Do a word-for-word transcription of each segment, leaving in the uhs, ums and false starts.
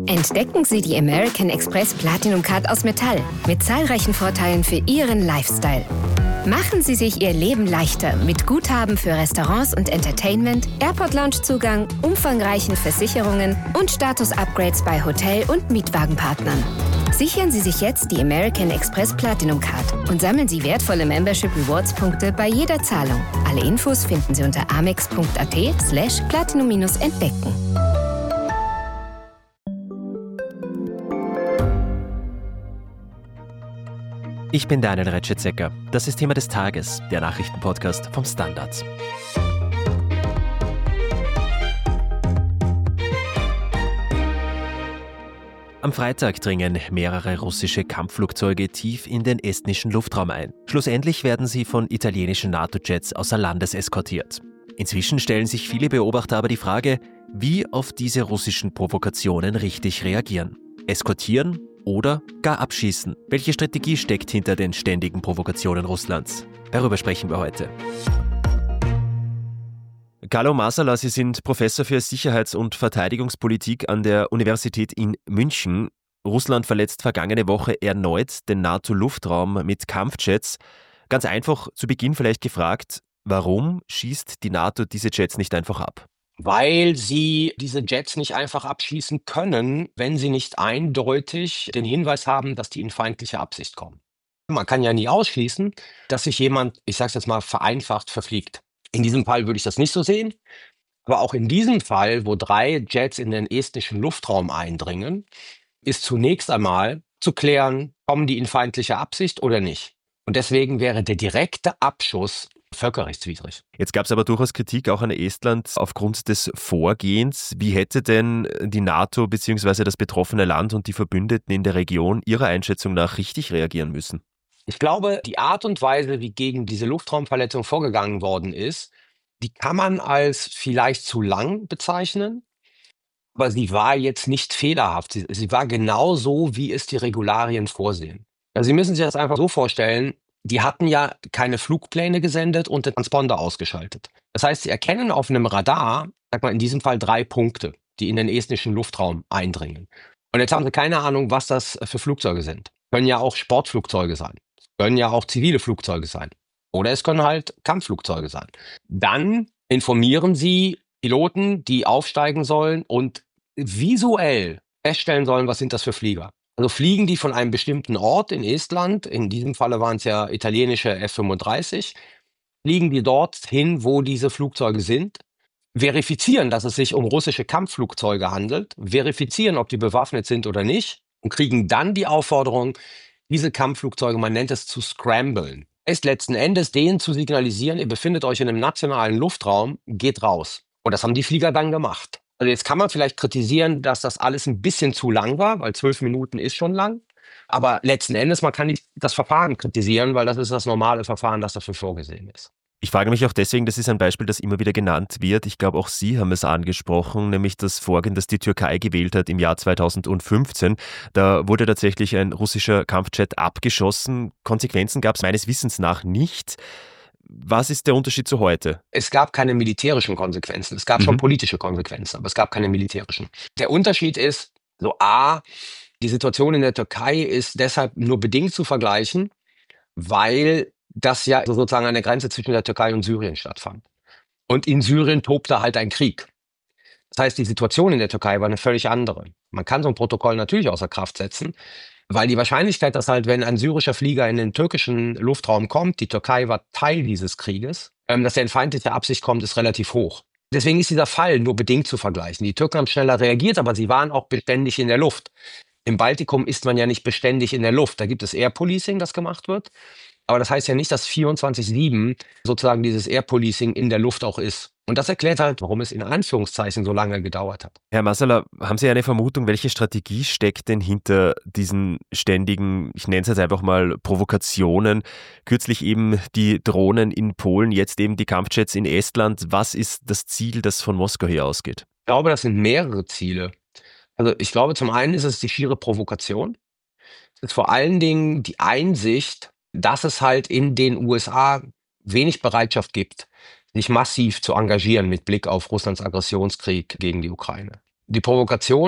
Entdecken Sie die American Express Platinum Card aus Metall mit zahlreichen Vorteilen für Ihren Lifestyle. Machen Sie sich Ihr Leben leichter mit Guthaben für Restaurants und Entertainment, Airport-Lounge-Zugang, umfangreichen Versicherungen und Status-Upgrades bei Hotel- und Mietwagenpartnern. Sichern Sie sich jetzt die American Express Platinum Card und sammeln Sie wertvolle Membership Rewards Punkte bei jeder Zahlung. Alle Infos finden Sie unter amex.at slash platinum-entdecken. Ich bin Daniel Retschitzecker. Das ist Thema des Tages, der Nachrichtenpodcast vom Standard. Am Freitag dringen mehrere russische Kampfflugzeuge tief in den estnischen Luftraum ein. Schlussendlich werden sie von italienischen NATO-Jets außer Landes eskortiert. Inzwischen stellen sich viele Beobachter aber die Frage, wie auf diese russischen Provokationen richtig reagieren. Eskortieren oder gar abschießen? Welche Strategie steckt hinter den ständigen Provokationen Russlands? Darüber sprechen wir heute. Carlo Masala, Sie sind Professor für Sicherheits- und Verteidigungspolitik an der Universität in München. Russland verletzt vergangene Woche erneut den NATO-Luftraum mit Kampfjets. Ganz einfach zu Beginn vielleicht gefragt, warum schießt die NATO diese Jets nicht einfach ab? Weil sie diese Jets nicht einfach abschießen können, wenn sie nicht eindeutig den Hinweis haben, dass die in feindliche Absicht kommen. Man kann ja nie ausschließen, dass sich jemand, ich sage es jetzt mal, vereinfacht verfliegt. In diesem Fall würde ich das nicht so sehen. Aber auch in diesem Fall, wo drei Jets in den estnischen Luftraum eindringen, ist zunächst einmal zu klären, kommen die in feindliche Absicht oder nicht. Und deswegen wäre der direkte Abschuss völkerrechtswidrig. Jetzt gab es aber durchaus Kritik auch an Estland aufgrund des Vorgehens. Wie hätte denn die NATO bzw. das betroffene Land und die Verbündeten in der Region Ihrer Einschätzung nach richtig reagieren müssen? Ich glaube, die Art und Weise, wie gegen diese Luftraumverletzung vorgegangen worden ist, die kann man als vielleicht zu lang bezeichnen, aber sie war jetzt nicht fehlerhaft. Sie, sie war genau so, wie es die Regularien vorsehen. Also Sie müssen sich das einfach so vorstellen, die hatten ja keine Flugpläne gesendet und den Transponder ausgeschaltet. Das heißt, sie erkennen auf einem Radar, sag mal in diesem Fall drei Punkte, die in den estnischen Luftraum eindringen. Und jetzt haben sie keine Ahnung, was das für Flugzeuge sind. Können ja auch Sportflugzeuge sein. Können ja auch zivile Flugzeuge sein. Oder es können halt Kampfflugzeuge sein. Dann informieren sie Piloten, die aufsteigen sollen und visuell feststellen sollen, was sind das für Flieger. Also fliegen die von einem bestimmten Ort in Estland, in diesem Falle waren es ja italienische F fünfunddreißig, fliegen die dort hin, wo diese Flugzeuge sind, verifizieren, dass es sich um russische Kampfflugzeuge handelt, verifizieren, ob die bewaffnet sind oder nicht und kriegen dann die Aufforderung, diese Kampfflugzeuge, man nennt es zu scramblen. Ist letzten Endes denen zu signalisieren, ihr befindet euch in einem nationalen Luftraum, geht raus. Und das haben die Flieger dann gemacht. Also jetzt kann man vielleicht kritisieren, dass das alles ein bisschen zu lang war, weil zwölf Minuten ist schon lang. Aber letzten Endes, man kann nicht das Verfahren kritisieren, weil das ist das normale Verfahren, das dafür vorgesehen ist. Ich frage mich auch deswegen, das ist ein Beispiel, das immer wieder genannt wird. Ich glaube, auch Sie haben es angesprochen, nämlich das Vorgehen, das die Türkei gewählt hat im Jahr zweitausendfünfzehn. Da wurde tatsächlich ein russischer Kampfjet abgeschossen. Konsequenzen gab es meines Wissens nach nicht. Was ist der Unterschied zu heute? Es gab keine militärischen Konsequenzen. Es gab mhm. schon politische Konsequenzen, aber es gab keine militärischen. Der Unterschied ist, so A, die Situation in der Türkei ist deshalb nur bedingt zu vergleichen, weil das ja sozusagen an der Grenze zwischen der Türkei und Syrien stattfand. Und in Syrien tobte halt ein Krieg. Das heißt, die Situation in der Türkei war eine völlig andere. Man kann so ein Protokoll natürlich außer Kraft setzen, weil die Wahrscheinlichkeit, dass halt, wenn ein syrischer Flieger in den türkischen Luftraum kommt, die Türkei war Teil dieses Krieges, ähm, dass er in feindliche Absicht kommt, ist relativ hoch. Deswegen ist dieser Fall nur bedingt zu vergleichen. Die Türken haben schneller reagiert, aber sie waren auch beständig in der Luft. Im Baltikum ist man ja nicht beständig in der Luft. Da gibt es Air Policing, das gemacht wird. Aber das heißt ja nicht, dass vierundzwanzig sieben sozusagen dieses Air Policing in der Luft auch ist. Und das erklärt halt, warum es in Anführungszeichen so lange gedauert hat. Herr Masala, haben Sie eine Vermutung, welche Strategie steckt denn hinter diesen ständigen, ich nenne es jetzt einfach mal Provokationen? Kürzlich eben die Drohnen in Polen, jetzt eben die Kampfjets in Estland. Was ist das Ziel, das von Moskau her ausgeht? Ich glaube, das sind mehrere Ziele. Also ich glaube, zum einen ist es die schiere Provokation. Es ist vor allen Dingen die Einsicht, dass es halt in den U S A wenig Bereitschaft gibt, sich massiv zu engagieren mit Blick auf Russlands Aggressionskrieg gegen die Ukraine. Die Provokation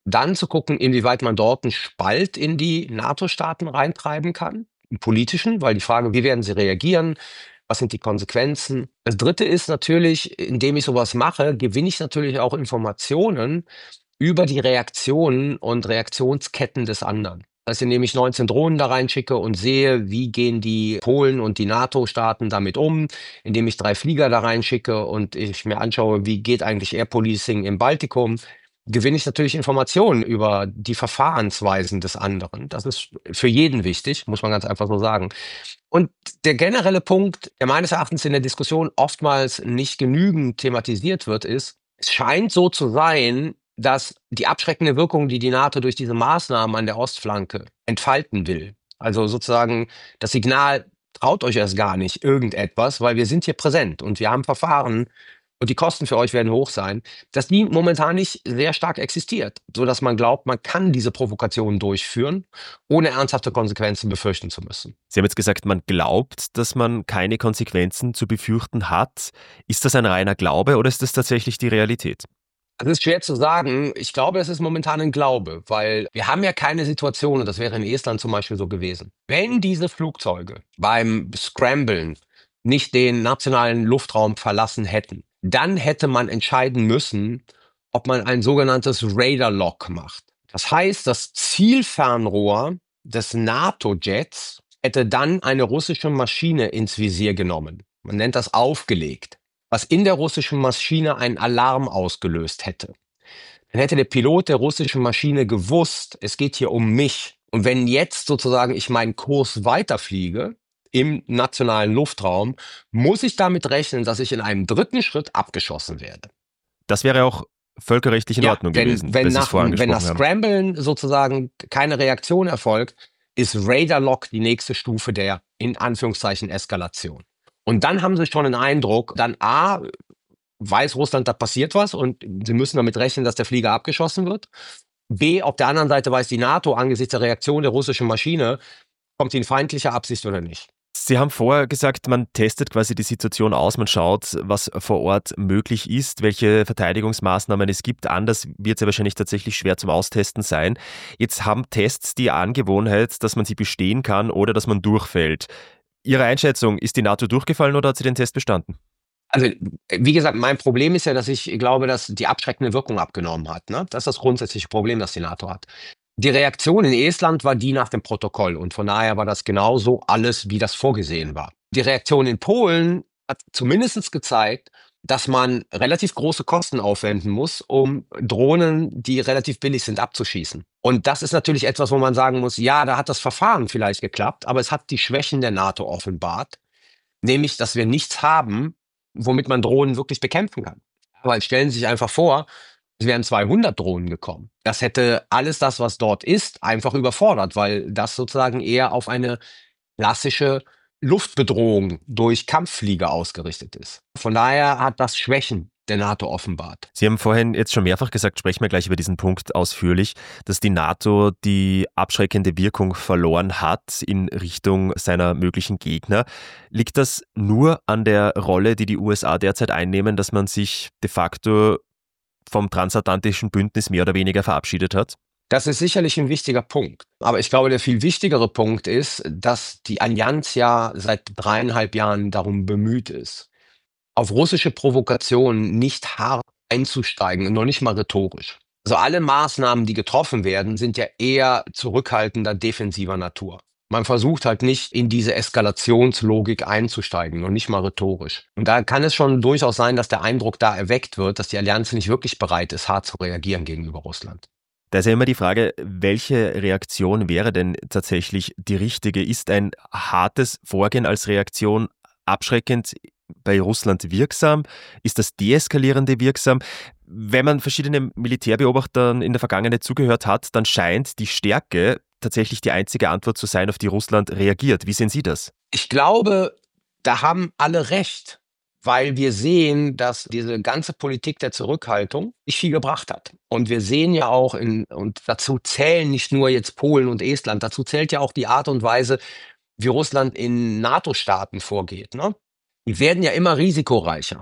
Dann zu gucken, inwieweit man dort einen Spalt in die NATO-Staaten reintreiben kann, einen politischen, weil die Frage, wie werden sie reagieren, was sind die Konsequenzen? Das Dritte ist natürlich, indem ich sowas mache, gewinne ich natürlich auch Informationen über die Reaktionen und Reaktionsketten des anderen. Das heißt, indem ich neunzehn Drohnen da reinschicke und sehe, wie gehen die Polen und die NATO-Staaten damit um, indem ich drei Flieger da reinschicke und ich mir anschaue, wie geht eigentlich Air Policing im Baltikum, gewinne ich natürlich Informationen über die Verfahrensweisen des anderen. Das ist für jeden wichtig, muss man ganz einfach so sagen. Und der generelle Punkt, der meines Erachtens in der Diskussion oftmals nicht genügend thematisiert wird, ist, es scheint so zu sein, dass die abschreckende Wirkung, die die NATO durch diese Maßnahmen an der Ostflanke entfalten will, also sozusagen das Signal, traut euch erst gar nicht irgendetwas, weil wir sind hier präsent und wir haben Verfahren und die Kosten für euch werden hoch sein, dass die momentan nicht sehr stark existiert, sodass man glaubt, man kann diese Provokationen durchführen, ohne ernsthafte Konsequenzen befürchten zu müssen. Sie haben jetzt gesagt, man glaubt, dass man keine Konsequenzen zu befürchten hat. Ist das ein reiner Glaube oder ist das tatsächlich die Realität? Das ist schwer zu sagen. Ich glaube, es ist momentan ein Glaube, weil wir haben ja keine Situation, und das wäre in Estland zum Beispiel so gewesen. Wenn diese Flugzeuge beim Scramblen nicht den nationalen Luftraum verlassen hätten, dann hätte man entscheiden müssen, ob man ein sogenanntes Radar Lock macht. Das heißt, das Zielfernrohr des NATO-Jets hätte dann eine russische Maschine ins Visier genommen. Man nennt das aufgelegt, was in der russischen Maschine einen Alarm ausgelöst hätte. Dann hätte der Pilot der russischen Maschine gewusst, es geht hier um mich. Und wenn jetzt sozusagen ich meinen Kurs weiterfliege im nationalen Luftraum, muss ich damit rechnen, dass ich in einem dritten Schritt abgeschossen werde. Das wäre auch völkerrechtlich in Ja, Ordnung wenn, gewesen, wenn Sie es nach, vorher wenn nach angesprochen haben. Scramblen sozusagen keine Reaktion erfolgt, ist Radar Lock die nächste Stufe der, in Anführungszeichen, Eskalation. Und dann haben sie schon den Eindruck, dann A, weiß Russland, da passiert was und sie müssen damit rechnen, dass der Flieger abgeschossen wird. B, auf der anderen Seite weiß die NATO angesichts der Reaktion der russischen Maschine, kommt sie in feindlicher Absicht oder nicht. Sie haben vorher gesagt, man testet quasi die Situation aus, man schaut, was vor Ort möglich ist, welche Verteidigungsmaßnahmen es gibt. Anders wird es ja wahrscheinlich tatsächlich schwer zum Austesten sein. Jetzt haben Tests die Angewohnheit, dass man sie bestehen kann oder dass man durchfällt. Ihre Einschätzung, ist die NATO durchgefallen oder hat sie den Test bestanden? Also, wie gesagt, mein Problem ist ja, dass ich glaube, dass die abschreckende Wirkung abgenommen hat. Ne? Das ist das grundsätzliche Problem, das die NATO hat. Die Reaktion in Estland war die nach dem Protokoll und von daher war das genauso alles, wie das vorgesehen war. Die Reaktion in Polen hat zumindest gezeigt, dass man relativ große Kosten aufwenden muss, um Drohnen, die relativ billig sind, abzuschießen. Und das ist natürlich etwas, wo man sagen muss, ja, da hat das Verfahren vielleicht geklappt, aber es hat die Schwächen der NATO offenbart, nämlich, dass wir nichts haben, womit man Drohnen wirklich bekämpfen kann. Aber stellen Sie sich einfach vor, es wären zweihundert Drohnen gekommen. Das hätte alles das, was dort ist, einfach überfordert, weil das sozusagen eher auf eine klassische Luftbedrohung durch Kampfflieger ausgerichtet ist. Von daher hat das Schwächen der NATO offenbart. Sie haben vorhin jetzt schon mehrfach gesagt, sprechen wir gleich über diesen Punkt ausführlich, dass die NATO die abschreckende Wirkung verloren hat in Richtung seiner möglichen Gegner. Liegt das nur an der Rolle, die die U S A derzeit einnehmen, dass man sich de facto vom transatlantischen Bündnis mehr oder weniger verabschiedet hat? Das ist sicherlich ein wichtiger Punkt. Aber ich glaube, der viel wichtigere Punkt ist, dass die Allianz ja seit dreieinhalb Jahren darum bemüht ist, auf russische Provokationen nicht hart einzusteigen und noch nicht mal rhetorisch. Also alle Maßnahmen, die getroffen werden, sind ja eher zurückhaltender, defensiver Natur. Man versucht halt nicht in diese Eskalationslogik einzusteigen und nicht mal rhetorisch. Und da kann es schon durchaus sein, dass der Eindruck da erweckt wird, dass die Allianz nicht wirklich bereit ist, hart zu reagieren gegenüber Russland. Da ist ja immer die Frage, welche Reaktion wäre denn tatsächlich die richtige? Ist ein hartes Vorgehen als Reaktion abschreckend bei Russland wirksam? Ist das deeskalierende wirksam? Wenn man verschiedenen Militärbeobachtern in der Vergangenheit zugehört hat, dann scheint die Stärke tatsächlich die einzige Antwort zu sein, auf die Russland reagiert. Wie sehen Sie das? Ich glaube, da haben alle recht, weil wir sehen, dass diese ganze Politik der Zurückhaltung nicht viel gebracht hat. Und wir sehen ja auch, in, und dazu zählen nicht nur jetzt Polen und Estland, dazu zählt ja auch die Art und Weise, wie Russland in NATO-Staaten vorgeht. Ne? Die werden ja immer risikoreicher.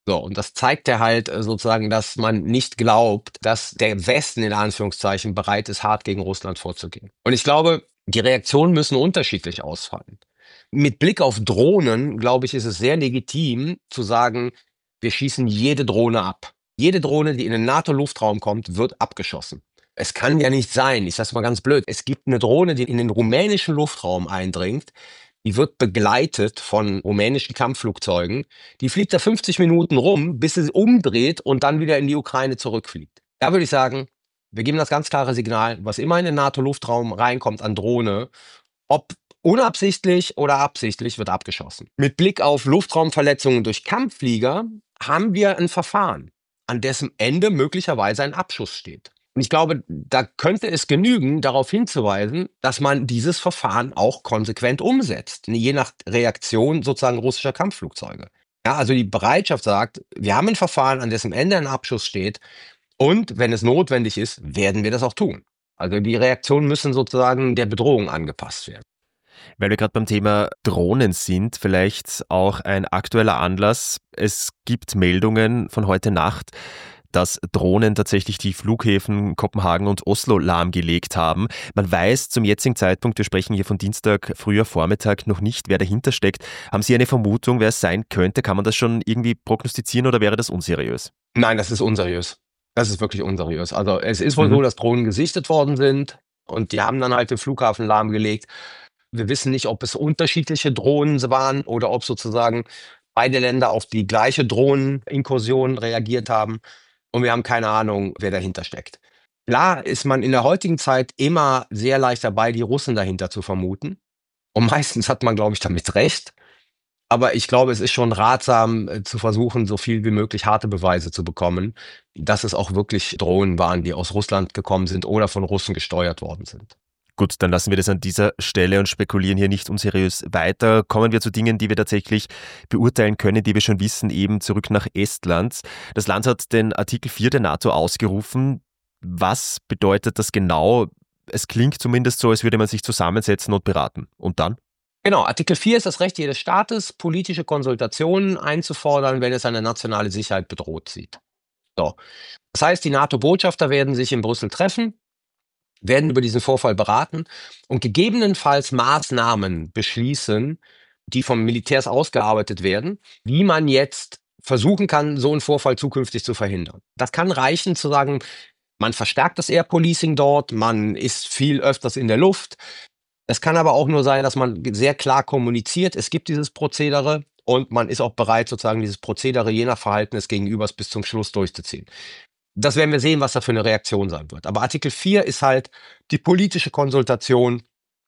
So, und das zeigt ja halt äh, sozusagen, dass man nicht glaubt, dass der Westen in Anführungszeichen bereit ist, hart gegen Russland vorzugehen. Und ich glaube, die Reaktionen müssen unterschiedlich ausfallen. Mit Blick auf Drohnen, glaube ich, ist es sehr legitim zu sagen, wir schießen jede Drohne ab. Jede Drohne, die in den NATO-Luftraum kommt, wird abgeschossen. Es kann ja nicht sein, ich sag's mal ganz blöd, es gibt eine Drohne, die in den rumänischen Luftraum eindringt, die wird begleitet von rumänischen Kampfflugzeugen. Die fliegt da fünfzig Minuten rum, bis sie umdreht und dann wieder in die Ukraine zurückfliegt. Da würde ich sagen, wir geben das ganz klare Signal, was immer in den NATO-Luftraum reinkommt an Drohne, ob unabsichtlich oder absichtlich, wird abgeschossen. Mit Blick auf Luftraumverletzungen durch Kampfflieger haben wir ein Verfahren, an dessen Ende möglicherweise ein Abschuss steht. Und ich glaube, da könnte es genügen, darauf hinzuweisen, dass man dieses Verfahren auch konsequent umsetzt, je nach Reaktion sozusagen russischer Kampfflugzeuge. Ja, also die Bereitschaft sagt, wir haben ein Verfahren, an dessen Ende ein Abschuss steht und wenn es notwendig ist, werden wir das auch tun. Also die Reaktionen müssen sozusagen der Bedrohung angepasst werden. Weil wir gerade beim Thema Drohnen sind, vielleicht auch ein aktueller Anlass. Es gibt Meldungen von heute Nacht, dass Drohnen tatsächlich die Flughäfen Kopenhagen und Oslo lahmgelegt haben. Man weiß zum jetzigen Zeitpunkt, wir sprechen hier von Dienstag, früher Vormittag, noch nicht, wer dahinter steckt. Haben Sie eine Vermutung, wer es sein könnte? Kann man das schon irgendwie prognostizieren oder wäre das unseriös? Nein, das ist unseriös. Das ist wirklich unseriös. Also es ist wohl Mhm. so, dass Drohnen gesichtet worden sind und die haben dann halt den Flughafen lahmgelegt. Wir wissen nicht, ob es unterschiedliche Drohnen waren oder ob sozusagen beide Länder auf die gleiche Drohneninkursion reagiert haben. Und wir haben keine Ahnung, wer dahinter steckt. Klar ist man in der heutigen Zeit immer sehr leicht dabei, die Russen dahinter zu vermuten. Und meistens hat man, glaube ich, damit recht. Aber ich glaube, es ist schon ratsam, äh, zu versuchen, so viel wie möglich harte Beweise zu bekommen, dass es auch wirklich Drohnen waren, die aus Russland gekommen sind oder von Russen gesteuert worden sind. Gut, dann lassen wir das an dieser Stelle und spekulieren hier nicht unseriös weiter. Kommen wir zu Dingen, die wir tatsächlich beurteilen können, die wir schon wissen, eben zurück nach Estland. Das Land hat den Artikel vier der NATO ausgerufen. Was bedeutet das genau? Es klingt zumindest so, als würde man sich zusammensetzen und beraten. Und dann? Genau, Artikel vier ist das Recht jedes Staates, politische Konsultationen einzufordern, wenn es seine nationale Sicherheit bedroht sieht. So. Das heißt, die NATO-Botschafter werden sich in Brüssel treffen, werden über diesen Vorfall beraten und gegebenenfalls Maßnahmen beschließen, die vom Militärs ausgearbeitet werden, wie man jetzt versuchen kann, so einen Vorfall zukünftig zu verhindern. Das kann reichen zu sagen, man verstärkt das Air Policing dort, man ist viel öfters in der Luft. Es kann aber auch nur sein, dass man sehr klar kommuniziert, es gibt dieses Prozedere und man ist auch bereit, sozusagen dieses Prozedere je nach Verhalten des Gegenübers bis zum Schluss durchzuziehen. Das werden wir sehen, was da für eine Reaktion sein wird. Aber Artikel vier ist halt die politische Konsultation,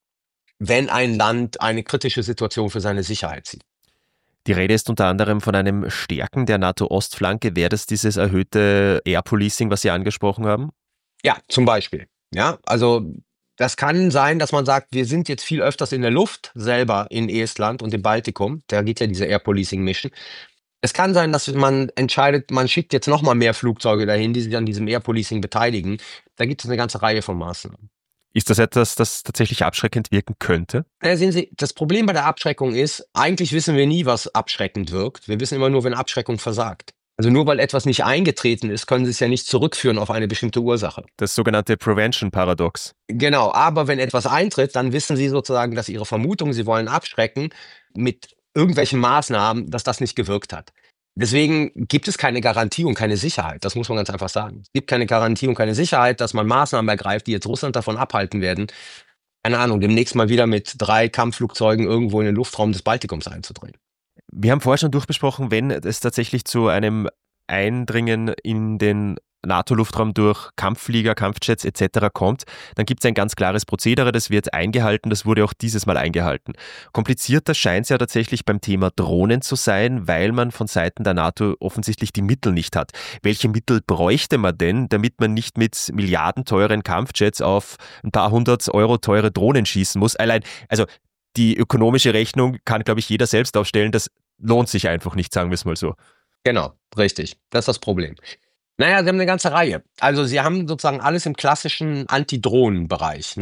wenn ein Land eine kritische Situation für seine Sicherheit sieht. Die Rede ist unter anderem von einem Stärken der NATO-Ostflanke. Wäre das dieses erhöhte Air Policing, was Sie angesprochen haben? Ja, zum Beispiel. Ja, also das kann sein, dass man sagt, wir sind jetzt viel öfters in der Luft selber in Estland und im Baltikum. Da geht ja diese Air Policing Mission. Es kann sein, dass man entscheidet, man schickt jetzt noch mal mehr Flugzeuge dahin, die sich an diesem Air Policing beteiligen. Da gibt es eine ganze Reihe von Maßnahmen. Ist das etwas, das tatsächlich abschreckend wirken könnte? Ja, sehen Sie, das Problem bei der Abschreckung ist, eigentlich wissen wir nie, was abschreckend wirkt. Wir wissen immer nur, wenn Abschreckung versagt. Also nur weil etwas nicht eingetreten ist, können Sie es ja nicht zurückführen auf eine bestimmte Ursache. Das sogenannte Prevention-Paradox. Genau, aber wenn etwas eintritt, dann wissen Sie sozusagen, dass Ihre Vermutung, Sie wollen abschrecken, mit irgendwelchen Maßnahmen, dass das nicht gewirkt hat. Deswegen gibt es keine Garantie und keine Sicherheit. Das muss man ganz einfach sagen. Es gibt keine Garantie und keine Sicherheit, dass man Maßnahmen ergreift, die jetzt Russland davon abhalten werden, keine Ahnung, demnächst mal wieder mit drei Kampfflugzeugen irgendwo in den Luftraum des Baltikums einzudringen. Wir haben vorher schon durchbesprochen, wenn es tatsächlich zu einem Eindringen in den NATO-Luftraum durch Kampfflieger, Kampfjets et cetera kommt, dann gibt es ein ganz klares Prozedere, das wird eingehalten, das wurde auch dieses Mal eingehalten. Komplizierter scheint es ja tatsächlich beim Thema Drohnen zu sein, weil man von Seiten der NATO offensichtlich die Mittel nicht hat. Welche Mittel bräuchte man denn, damit man nicht mit milliardenteuren Kampfjets auf ein paar hundert Euro teure Drohnen schießen muss? Allein, also die ökonomische Rechnung kann, glaube ich, jeder selbst aufstellen, das lohnt sich einfach nicht, sagen wir es mal so. Genau, richtig. Das ist das Problem. Naja, Sie haben eine ganze Reihe. Also Sie haben sozusagen alles im klassischen Anti-Drohnen-Bereich, ne?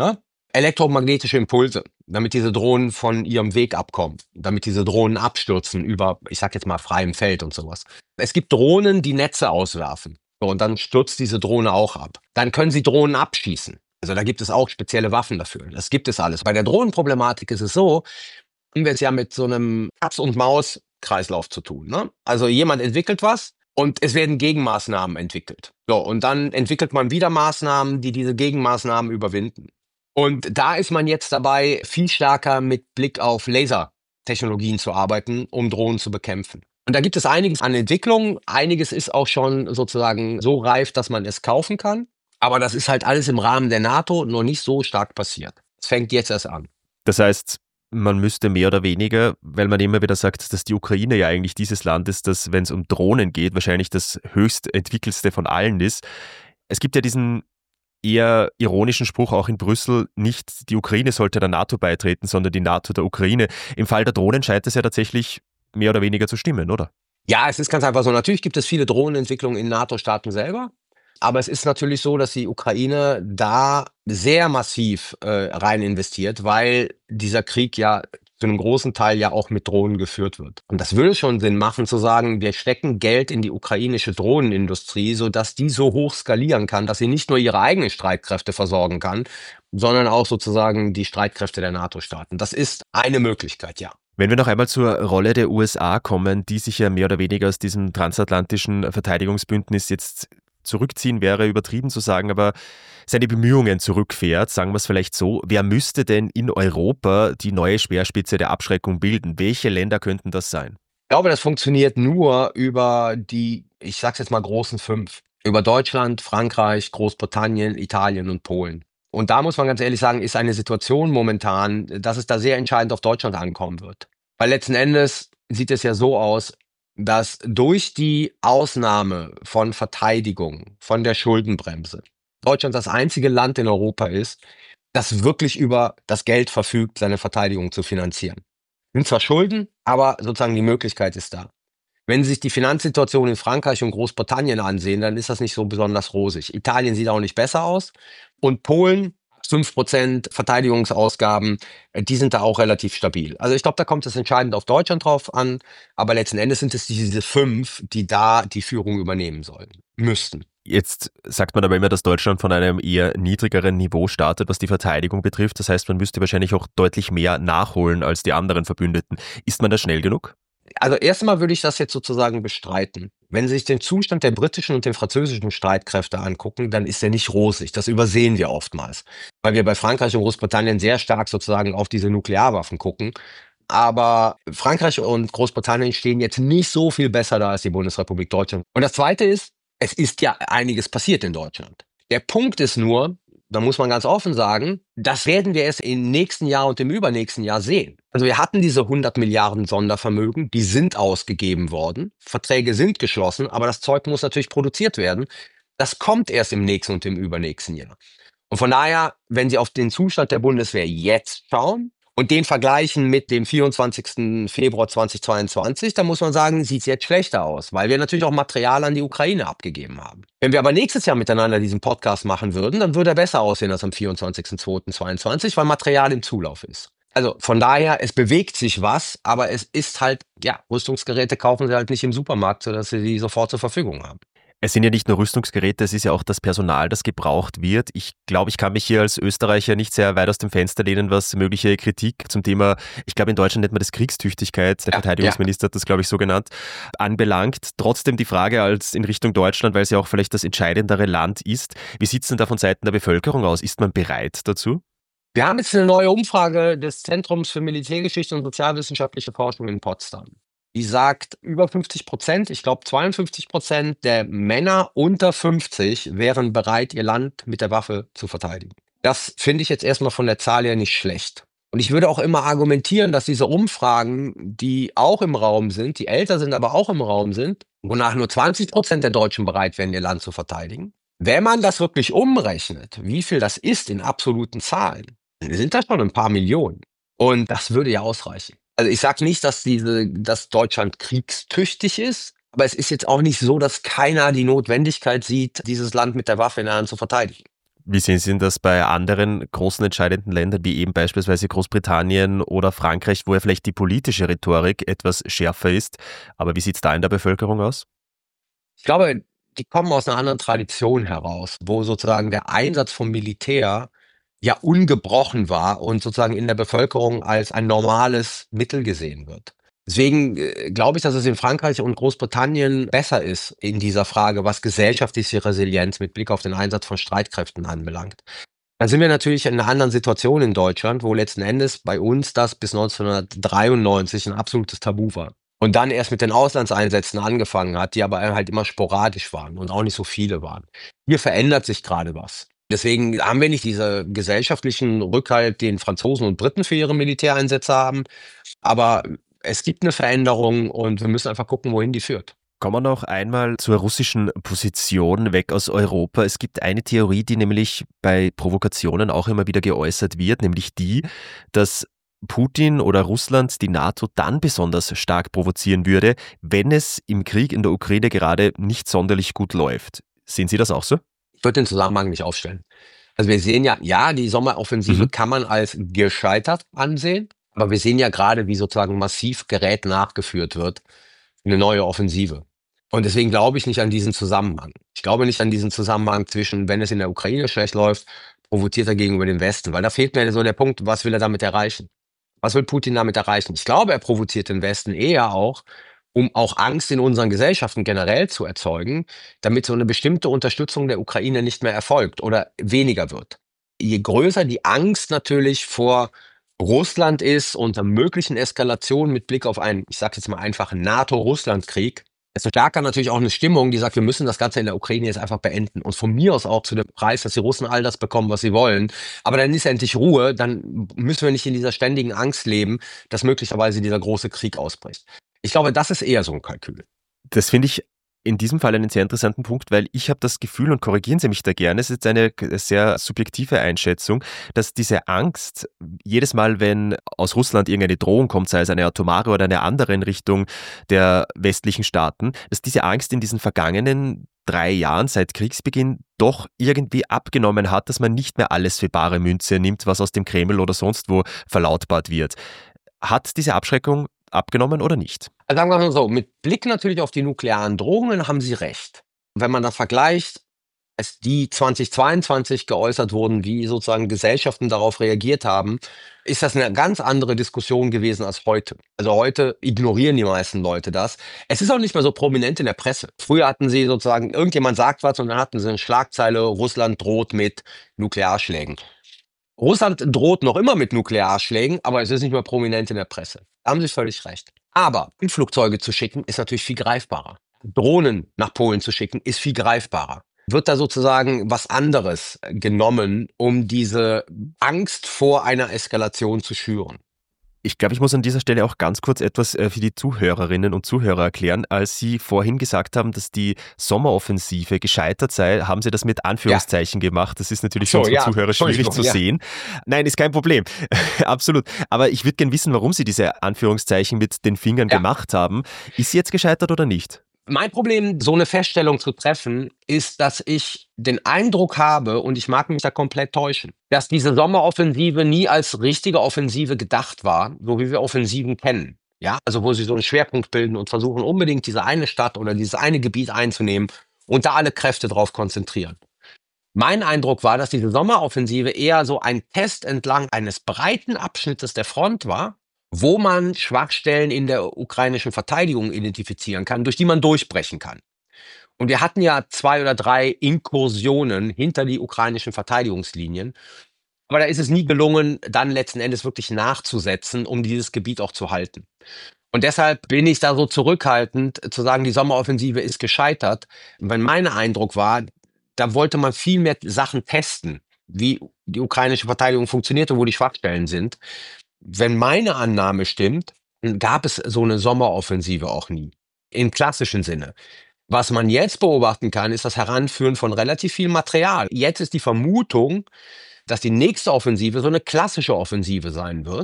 Elektromagnetische Impulse, damit diese Drohnen von ihrem Weg abkommen, damit diese Drohnen abstürzen über, ich sag jetzt mal, freiem Feld und sowas. Es gibt Drohnen, die Netze auswerfen. So, und dann stürzt diese Drohne auch ab. Dann können sie Drohnen abschießen. Also da gibt es auch spezielle Waffen dafür. Das gibt es alles. Bei der Drohnenproblematik ist es so, haben wir es ja mit so einem Katz-und-Maus-Kreislauf zu tun. Ne? Also jemand entwickelt was und es werden Gegenmaßnahmen entwickelt. So, und dann entwickelt man wieder Maßnahmen, die diese Gegenmaßnahmen überwinden. Und da ist man jetzt dabei, viel stärker mit Blick auf Lasertechnologien zu arbeiten, um Drohnen zu bekämpfen. Und da gibt es einiges an Entwicklung. Einiges ist auch schon sozusagen so reif, dass man es kaufen kann. Aber das ist halt alles im Rahmen der NATO noch nicht so stark passiert. Es fängt jetzt erst an. Das heißt, man müsste mehr oder weniger, weil man immer wieder sagt, dass die Ukraine ja eigentlich dieses Land ist, das, wenn es um Drohnen geht, wahrscheinlich das höchst entwickelste von allen ist. Es gibt ja diesen eher ironischen Spruch auch in Brüssel, nicht die Ukraine sollte der NATO beitreten, sondern die NATO der Ukraine. Im Fall der Drohnen scheint es ja tatsächlich mehr oder weniger zu stimmen, oder? Ja, es ist ganz einfach so. Natürlich gibt es viele Drohnenentwicklungen in NATO-Staaten selber. Aber es ist natürlich so, dass die Ukraine da sehr massiv äh, rein investiert, weil dieser Krieg ja zu einem großen Teil ja auch mit Drohnen geführt wird. Und das würde schon Sinn machen, zu sagen, wir stecken Geld in die ukrainische Drohnenindustrie, sodass die so hoch skalieren kann, dass sie nicht nur ihre eigenen Streitkräfte versorgen kann, sondern auch sozusagen die Streitkräfte der NATO-Staaten. Das ist eine Möglichkeit, ja. Wenn wir noch einmal zur Rolle der U S A kommen, die sich ja mehr oder weniger aus diesem transatlantischen Verteidigungsbündnis jetzt zurückziehen, wäre übertrieben zu sagen, aber seine Bemühungen zurückfährt, sagen wir es vielleicht so. Wer müsste denn in Europa die neue Speerspitze der Abschreckung bilden? Welche Länder könnten das sein? Ich glaube, das funktioniert nur über die, ich sag's jetzt mal, großen fünf. Über Deutschland, Frankreich, Großbritannien, Italien und Polen. Und da muss man ganz ehrlich sagen, ist eine Situation momentan, dass es da sehr entscheidend auf Deutschland ankommen wird. Weil letzten Endes sieht es ja so aus, dass durch die Ausnahme von Verteidigung, von der Schuldenbremse, Deutschland das einzige Land in Europa ist, das wirklich über das Geld verfügt, seine Verteidigung zu finanzieren. Sind zwar Schulden, aber sozusagen die Möglichkeit ist da. Wenn Sie sich die Finanzsituation in Frankreich und Großbritannien ansehen, dann ist das nicht so besonders rosig. Italien sieht auch nicht besser aus. Und Polen, fünf Prozent Verteidigungsausgaben, die sind da auch relativ stabil. Also ich glaube, da kommt es entscheidend auf Deutschland drauf an. Aber letzten Endes sind es diese fünf, die da die Führung übernehmen sollen, müssten. Jetzt sagt man aber immer, dass Deutschland von einem eher niedrigeren Niveau startet, was die Verteidigung betrifft. Das heißt, man müsste wahrscheinlich auch deutlich mehr nachholen als die anderen Verbündeten. Ist man da schnell genug? Also erst einmal würde ich das jetzt sozusagen bestreiten. Wenn Sie sich den Zustand der britischen und den französischen Streitkräfte angucken, dann ist er nicht rosig. Das übersehen wir oftmals, weil wir bei Frankreich und Großbritannien sehr stark sozusagen auf diese Nuklearwaffen gucken. Aber Frankreich und Großbritannien stehen jetzt nicht so viel besser da als die Bundesrepublik Deutschland. Und das Zweite ist, es ist ja einiges passiert in Deutschland. Der Punkt ist nur, da muss man ganz offen sagen, das werden wir erst im nächsten Jahr und im übernächsten Jahr sehen. Also wir hatten diese hundert Milliarden Sondervermögen, die sind ausgegeben worden, Verträge sind geschlossen, aber das Zeug muss natürlich produziert werden. Das kommt erst im nächsten und im übernächsten Jahr. Und von daher, wenn Sie auf den Zustand der Bundeswehr jetzt schauen und den vergleichen mit dem vierundzwanzigsten Februar zweitausendzweiundzwanzig, dann muss man sagen, sieht es jetzt schlechter aus, weil wir natürlich auch Material an die Ukraine abgegeben haben. Wenn wir aber nächstes Jahr miteinander diesen Podcast machen würden, dann würde er besser aussehen als am vierundzwanzigsten zweiten zweitausendzweiundzwanzig, weil Material im Zulauf ist. Also von daher, es bewegt sich was, aber es ist halt, ja, Rüstungsgeräte kaufen Sie halt nicht im Supermarkt, sodass Sie die sofort zur Verfügung haben. Es sind ja nicht nur Rüstungsgeräte, es ist ja auch das Personal, das gebraucht wird. Ich glaube, ich kann mich hier als Österreicher nicht sehr weit aus dem Fenster lehnen, was mögliche Kritik zum Thema, ich glaube in Deutschland nennt man das Kriegstüchtigkeit, der ja, Verteidigungsminister ja. hat das, glaube ich, so genannt, anbelangt. Trotzdem die Frage als in Richtung Deutschland, weil es ja auch vielleicht das entscheidendere Land ist, wie sieht es denn da von Seiten der Bevölkerung aus? Ist man bereit dazu? Wir haben jetzt eine neue Umfrage des Zentrums für Militärgeschichte und sozialwissenschaftliche Forschung in Potsdam. Die sagt, über fünfzig Prozent, ich glaube zweiundfünfzig Prozent der Männer unter fünfzig wären bereit, ihr Land mit der Waffe zu verteidigen. Das finde ich jetzt erstmal von der Zahl her nicht schlecht. Und ich würde auch immer argumentieren, dass diese Umfragen, die auch im Raum sind, die älter sind, aber auch im Raum sind, wonach nur zwanzig Prozent der Deutschen bereit wären, ihr Land zu verteidigen. Wenn man das wirklich umrechnet, wie viel das ist in absoluten Zahlen, sind das schon ein paar Millionen. Und das würde ja ausreichen. Also ich sage nicht, dass, diese, dass Deutschland kriegstüchtig ist, aber es ist jetzt auch nicht so, dass keiner die Notwendigkeit sieht, dieses Land mit der Waffe in der Hand zu verteidigen. Wie sehen Sie denn das bei anderen großen entscheidenden Ländern, wie eben beispielsweise Großbritannien oder Frankreich, wo ja vielleicht die politische Rhetorik etwas schärfer ist? Aber wie sieht es da in der Bevölkerung aus? Ich glaube, die kommen aus einer anderen Tradition heraus, wo sozusagen der Einsatz vom Militär ja ungebrochen war und sozusagen in der Bevölkerung als ein normales Mittel gesehen wird. Deswegen äh, glaube ich, dass es in Frankreich und Großbritannien besser ist in dieser Frage, was gesellschaftliche Resilienz mit Blick auf den Einsatz von Streitkräften anbelangt. Da sind wir natürlich in einer anderen Situation in Deutschland, wo letzten Endes bei uns das bis neunzehnhundertdreiundneunzig ein absolutes Tabu war. Und dann erst mit den Auslandseinsätzen angefangen hat, die aber halt immer sporadisch waren und auch nicht so viele waren. Hier verändert sich gerade was. Deswegen haben wir nicht diesen gesellschaftlichen Rückhalt, den Franzosen und Briten für ihre Militäreinsätze haben. Aber es gibt eine Veränderung und wir müssen einfach gucken, wohin die führt. Kommen wir noch einmal zur russischen Position weg aus Europa. Es gibt eine Theorie, die nämlich bei Provokationen auch immer wieder geäußert wird, nämlich die, dass Putin oder Russland die NATO dann besonders stark provozieren würde, wenn es im Krieg in der Ukraine gerade nicht sonderlich gut läuft. Sehen Sie das auch so? Ich würde den Zusammenhang nicht aufstellen. Also wir sehen ja, ja, die Sommeroffensive Mhm. kann man als gescheitert ansehen, aber wir sehen ja gerade, wie sozusagen massiv Gerät nachgeführt wird, eine neue Offensive. Und deswegen glaube ich nicht an diesen Zusammenhang. Ich glaube nicht an diesen Zusammenhang zwischen, wenn es in der Ukraine schlecht läuft, provoziert er gegenüber dem Westen, weil da fehlt mir so der Punkt, was will er damit erreichen? Was will Putin damit erreichen? Ich glaube, er provoziert den Westen eher auch, um auch Angst in unseren Gesellschaften generell zu erzeugen, damit so eine bestimmte Unterstützung der Ukraine nicht mehr erfolgt oder weniger wird. Je größer die Angst natürlich vor Russland ist unter möglichen Eskalationen mit Blick auf einen, ich sage jetzt mal einfach, NATO-Russland-Krieg, desto stärker natürlich auch eine Stimmung, die sagt, wir müssen das Ganze in der Ukraine jetzt einfach beenden. Und von mir aus auch zu dem Preis, dass die Russen all das bekommen, was sie wollen. Aber dann ist endlich Ruhe, dann müssen wir nicht in dieser ständigen Angst leben, dass möglicherweise dieser große Krieg ausbricht. Ich glaube, das ist eher so ein Kalkül. Das finde ich in diesem Fall einen sehr interessanten Punkt, weil ich habe das Gefühl, und korrigieren Sie mich da gerne, es ist eine sehr subjektive Einschätzung, dass diese Angst, jedes Mal, wenn aus Russland irgendeine Drohung kommt, sei es eine atomare oder eine andere in Richtung der westlichen Staaten, dass diese Angst in diesen vergangenen drei Jahren seit Kriegsbeginn doch irgendwie abgenommen hat, dass man nicht mehr alles für bare Münze nimmt, was aus dem Kreml oder sonst wo verlautbart wird. Hat diese Abschreckung abgenommen oder nicht? Also sagen wir mal so, mit Blick natürlich auf die nuklearen Drohungen haben Sie recht. Wenn man das vergleicht, als die zweitausendzweiundzwanzig geäußert wurden, wie sozusagen Gesellschaften darauf reagiert haben, ist das eine ganz andere Diskussion gewesen als heute. Also heute ignorieren die meisten Leute das. Es ist auch nicht mehr so prominent in der Presse. Früher hatten sie sozusagen, irgendjemand sagt was und dann hatten sie eine Schlagzeile, Russland droht mit Nuklearschlägen. Russland droht noch immer mit Nuklearschlägen, aber es ist nicht mehr prominent in der Presse. Da haben Sie völlig recht. Aber Flugzeuge zu schicken, ist natürlich viel greifbarer. Drohnen nach Polen zu schicken, ist viel greifbarer. Wird da sozusagen was anderes genommen, um diese Angst vor einer Eskalation zu schüren? Ich glaube, ich muss an dieser Stelle auch ganz kurz etwas äh, für die Zuhörerinnen und Zuhörer erklären. Als Sie vorhin gesagt haben, dass die Sommeroffensive gescheitert sei, haben Sie das mit Anführungszeichen gemacht. Das ist natürlich für So, unsere ja, Zuhörer schwierig Entschuldigung, zu ja. sehen. Nein, ist kein Problem. Absolut. Aber ich würde gerne wissen, warum Sie diese Anführungszeichen mit den Fingern Ja. gemacht haben. Ist sie jetzt gescheitert oder nicht? Mein Problem, so eine Feststellung zu treffen, ist, dass ich den Eindruck habe, und ich mag mich da komplett täuschen, dass diese Sommeroffensive nie als richtige Offensive gedacht war, so wie wir Offensiven kennen. Ja, also wo sie so einen Schwerpunkt bilden und versuchen unbedingt diese eine Stadt oder dieses eine Gebiet einzunehmen und da alle Kräfte drauf konzentrieren. Mein Eindruck war, dass diese Sommeroffensive eher so ein Test entlang eines breiten Abschnittes der Front war, wo man Schwachstellen in der ukrainischen Verteidigung identifizieren kann, durch die man durchbrechen kann. Und wir hatten ja zwei oder drei Inkursionen hinter die ukrainischen Verteidigungslinien. Aber da ist es nie gelungen, dann letzten Endes wirklich nachzusetzen, um dieses Gebiet auch zu halten. Und deshalb bin ich da so zurückhaltend, zu sagen, die Sommeroffensive ist gescheitert. Weil mein Eindruck war, da wollte man viel mehr Sachen testen, wie die ukrainische Verteidigung funktioniert und wo die Schwachstellen sind. Wenn meine Annahme stimmt, gab es so eine Sommeroffensive auch nie. Im klassischen Sinne. Was man jetzt beobachten kann, ist das Heranführen von relativ viel Material. Jetzt ist die Vermutung, dass die nächste Offensive so eine klassische Offensive sein wird,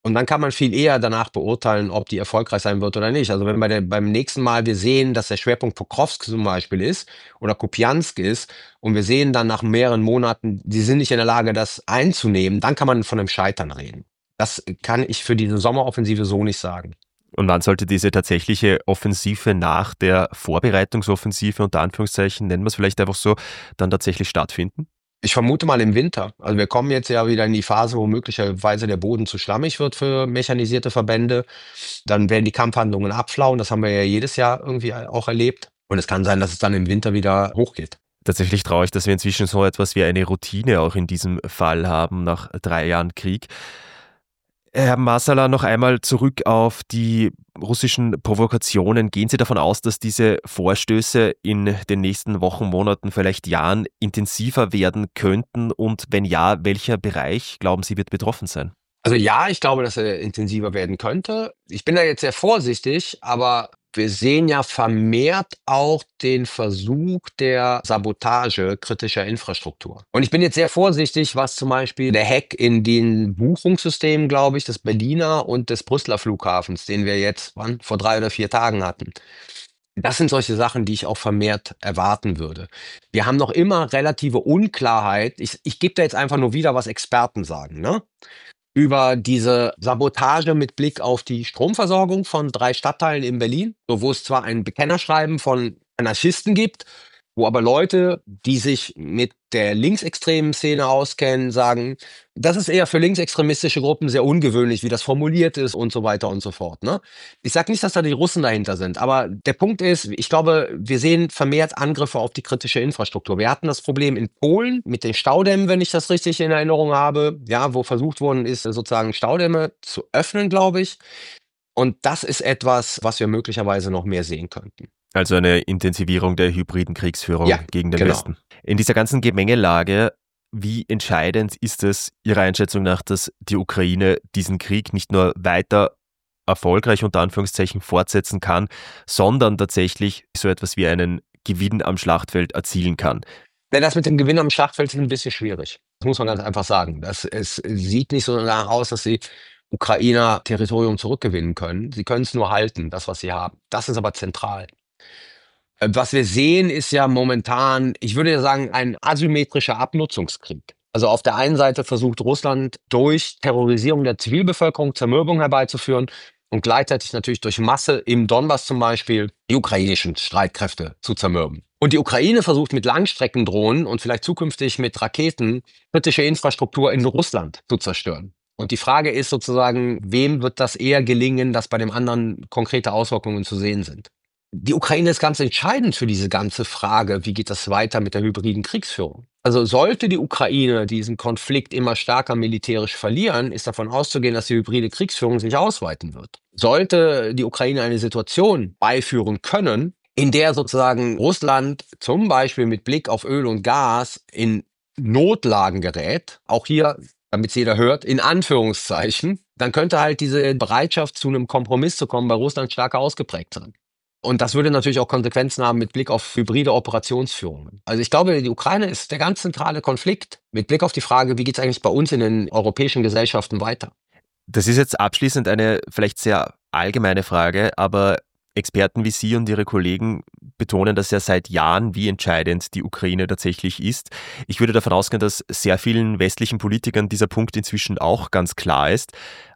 Und dann kann man viel eher danach beurteilen, ob die erfolgreich sein wird oder nicht. Also wenn bei der, beim nächsten Mal wir sehen, dass der Schwerpunkt Pokrovsk zum Beispiel ist oder Kupiansk ist und wir sehen dann nach mehreren Monaten, die sind nicht in der Lage, das einzunehmen, dann kann man von einem Scheitern reden. Das kann ich für diese Sommeroffensive so nicht sagen. Und wann sollte diese tatsächliche Offensive nach der Vorbereitungsoffensive, unter Anführungszeichen, nennen wir es vielleicht einfach so, dann tatsächlich stattfinden? Ich vermute mal im Winter. Also wir kommen jetzt ja wieder in die Phase, wo möglicherweise der Boden zu schlammig wird für mechanisierte Verbände. Dann werden die Kampfhandlungen abflauen. Das haben wir ja jedes Jahr irgendwie auch erlebt. Und es kann sein, dass es dann im Winter wieder hochgeht. Tatsächlich traurig, dass wir inzwischen so etwas wie eine Routine auch in diesem Fall haben, nach drei Jahren Krieg. Herr Marsala, noch einmal zurück auf die russischen Provokationen. Gehen Sie davon aus, dass diese Vorstöße in den nächsten Wochen, Monaten, vielleicht Jahren intensiver werden könnten? Und wenn ja, welcher Bereich, glauben Sie, wird betroffen sein? Also ja, ich glaube, dass er intensiver werden könnte. Ich bin da jetzt sehr vorsichtig, aber wir sehen ja vermehrt auch den Versuch der Sabotage kritischer Infrastruktur. Und ich bin jetzt sehr vorsichtig, was zum Beispiel der Hack in den Buchungssystemen, glaube ich, des Berliner und des Brüsseler Flughafens, den wir jetzt wann, vor drei oder vier Tagen hatten. Das sind solche Sachen, die ich auch vermehrt erwarten würde. Wir haben noch immer relative Unklarheit. Ich, ich gebe da jetzt einfach nur wieder, was Experten sagen, ne? Über diese Sabotage mit Blick auf die Stromversorgung von drei Stadtteilen in Berlin, so wo es zwar ein Bekennerschreiben von Anarchisten gibt, wo aber Leute, die sich mit der linksextremen Szene auskennen, sagen, das ist eher für linksextremistische Gruppen sehr ungewöhnlich, wie das formuliert ist und so weiter und so fort. Ne? Ich sage nicht, dass da die Russen dahinter sind, aber der Punkt ist, ich glaube, wir sehen vermehrt Angriffe auf die kritische Infrastruktur. Wir hatten das Problem in Polen mit den Staudämmen, wenn ich das richtig in Erinnerung habe, ja, wo versucht worden ist, sozusagen Staudämme zu öffnen, glaube ich. Und das ist etwas, was wir möglicherweise noch mehr sehen könnten. Also eine Intensivierung der hybriden Kriegsführung Ja, gegen den genau. Westen. In dieser ganzen Gemengelage, wie entscheidend ist es Ihrer Einschätzung nach, dass die Ukraine diesen Krieg nicht nur weiter erfolgreich unter Anführungszeichen fortsetzen kann, sondern tatsächlich so etwas wie einen Gewinn am Schlachtfeld erzielen kann? Ja, das mit dem Gewinn am Schlachtfeld ist ein bisschen schwierig. Das muss man ganz einfach sagen. Das, es sieht nicht so danach aus, dass sie Ukrainer Territorium zurückgewinnen können. Sie können es nur halten, das, was sie haben. Das ist aber zentral. Was wir sehen, ist ja momentan, ich würde ja sagen, ein asymmetrischer Abnutzungskrieg. Also auf der einen Seite versucht Russland durch Terrorisierung der Zivilbevölkerung Zermürbung herbeizuführen und gleichzeitig natürlich durch Masse im Donbass zum Beispiel die ukrainischen Streitkräfte zu zermürben. Und die Ukraine versucht mit Langstreckendrohnen und vielleicht zukünftig mit Raketen kritische Infrastruktur in Russland zu zerstören. Und die Frage ist sozusagen, wem wird das eher gelingen, dass bei dem anderen konkrete Auswirkungen zu sehen sind? Die Ukraine ist ganz entscheidend für diese ganze Frage, wie geht das weiter mit der hybriden Kriegsführung. Also sollte die Ukraine diesen Konflikt immer stärker militärisch verlieren, ist davon auszugehen, dass die hybride Kriegsführung sich ausweiten wird. Sollte die Ukraine eine Situation beiführen können, in der sozusagen Russland zum Beispiel mit Blick auf Öl und Gas in Notlagen gerät, auch hier, damit es jeder hört, in Anführungszeichen, dann könnte halt diese Bereitschaft zu einem Kompromiss zu kommen bei Russland stärker ausgeprägt sein. Und das würde natürlich auch Konsequenzen haben mit Blick auf hybride Operationsführungen. Also ich glaube, die Ukraine ist der ganz zentrale Konflikt mit Blick auf die Frage, wie geht es eigentlich bei uns in den europäischen Gesellschaften weiter? Das ist jetzt abschließend eine vielleicht sehr allgemeine Frage, aber Experten wie Sie und Ihre Kollegen betonen das ja seit Jahren, wie entscheidend die Ukraine tatsächlich ist. Ich würde davon ausgehen, dass sehr vielen westlichen Politikern dieser Punkt inzwischen auch ganz klar ist.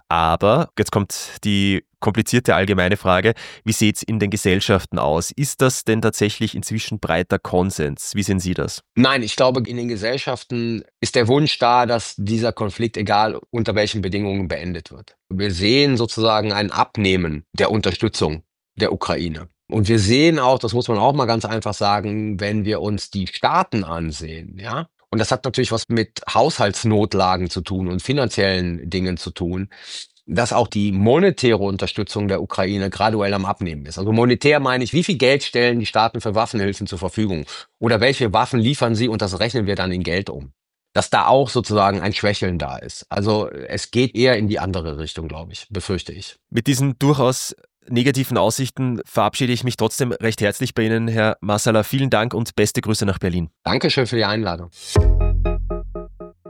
Aber jetzt kommt die komplizierte allgemeine Frage, wie sieht es in den Gesellschaften aus? Ist das denn tatsächlich inzwischen breiter Konsens? Wie sehen Sie das? Nein, ich glaube, in den Gesellschaften ist der Wunsch da, dass dieser Konflikt, egal unter welchen Bedingungen, beendet wird. Wir sehen sozusagen ein Abnehmen der Unterstützung der Ukraine. Und wir sehen auch, das muss man auch mal ganz einfach sagen, wenn wir uns die Staaten ansehen, ja, und das hat natürlich was mit Haushaltsnotlagen zu tun und finanziellen Dingen zu tun, dass auch die monetäre Unterstützung der Ukraine graduell am Abnehmen ist. Also monetär meine ich, wie viel Geld stellen die Staaten für Waffenhilfen zur Verfügung? Oder welche Waffen liefern sie? Und das rechnen wir dann in Geld um. Dass da auch sozusagen ein Schwächeln da ist. Also es geht eher in die andere Richtung, glaube ich, befürchte ich. Mit diesen durchaus negativen Aussichten verabschiede ich mich trotzdem recht herzlich bei Ihnen, Herr Marsala. Vielen Dank und beste Grüße nach Berlin. Dankeschön für die Einladung.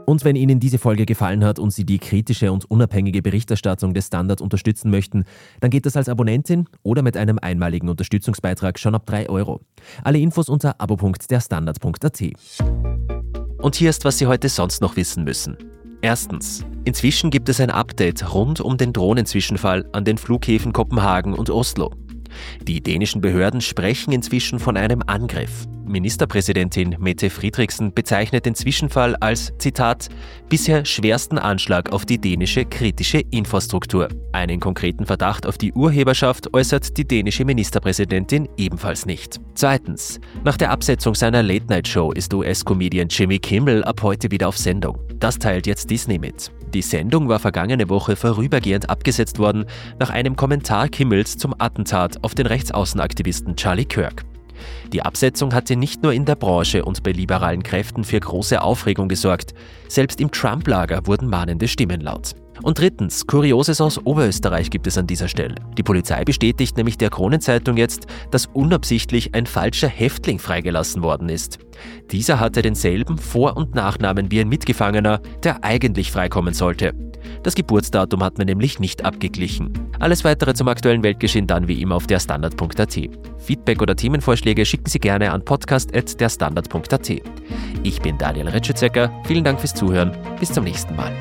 Und wenn Ihnen diese Folge gefallen hat und Sie die kritische und unabhängige Berichterstattung des Standard unterstützen möchten, dann geht das als Abonnentin oder mit einem einmaligen Unterstützungsbeitrag schon ab drei Euro. Alle Infos unter abo punkt der standard punkt a t. Und hier ist, was Sie heute sonst noch wissen müssen. Erstens. Inzwischen gibt es ein Update rund um den Drohnenzwischenfall an den Flughäfen Kopenhagen und Oslo. Die dänischen Behörden sprechen inzwischen von einem Angriff. Ministerpräsidentin Mette Frederiksen bezeichnet den Zwischenfall als, Zitat, bisher schwersten Anschlag auf die dänische kritische Infrastruktur. Einen konkreten Verdacht auf die Urheberschaft äußert die dänische Ministerpräsidentin ebenfalls nicht. Zweitens. Nach der Absetzung seiner Late-Night-Show ist U S-Comedian Jimmy Kimmel ab heute wieder auf Sendung. Das teilt jetzt Disney mit. Die Sendung war vergangene Woche vorübergehend abgesetzt worden nach einem Kommentar Kimmels zum Attentat auf den Rechtsaußenaktivisten Charlie Kirk. Die Absetzung hatte nicht nur in der Branche und bei liberalen Kräften für große Aufregung gesorgt. Selbst im Trump-Lager wurden mahnende Stimmen laut. Und drittens, Kurioses aus Oberösterreich gibt es an dieser Stelle. Die Polizei bestätigt nämlich der Kronenzeitung jetzt, dass unabsichtlich ein falscher Häftling freigelassen worden ist. Dieser hatte denselben Vor- und Nachnamen wie ein Mitgefangener, der eigentlich freikommen sollte. Das Geburtsdatum hat man nämlich nicht abgeglichen. Alles weitere zum aktuellen Weltgeschehen dann wie immer auf der standard punkt a t. Feedback oder Themenvorschläge schicken Sie gerne an podcast at der standard punkt a t. Ich bin Daniel Retschitzecker, vielen Dank fürs Zuhören, bis zum nächsten Mal.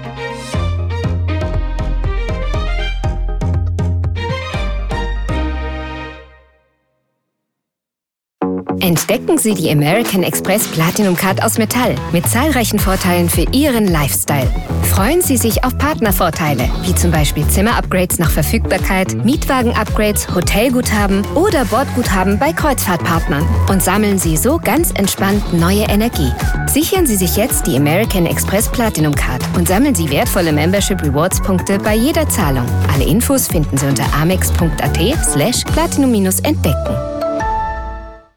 Entdecken Sie die American Express Platinum Card aus Metall mit zahlreichen Vorteilen für Ihren Lifestyle. Freuen Sie sich auf Partnervorteile, wie zum Beispiel Zimmerupgrades nach Verfügbarkeit, Mietwagen-Upgrades, Hotelguthaben oder Bordguthaben bei Kreuzfahrtpartnern. Und sammeln Sie so ganz entspannt neue Energie. Sichern Sie sich jetzt die American Express Platinum Card und sammeln Sie wertvolle Membership Rewards Punkte bei jeder Zahlung. Alle Infos finden Sie unter amex punkt a t slash platinum entdecken.